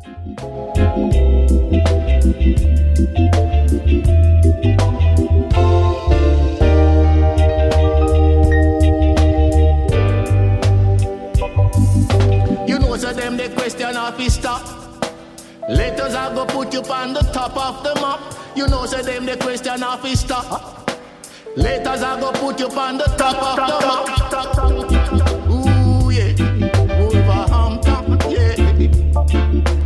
You know, so them the question of his stop. Later I go put you on the top of the map. You know, so them the question of his stop. Later I go put you on the top of the map. Ooh, yeah. Wolverhampton, yeah.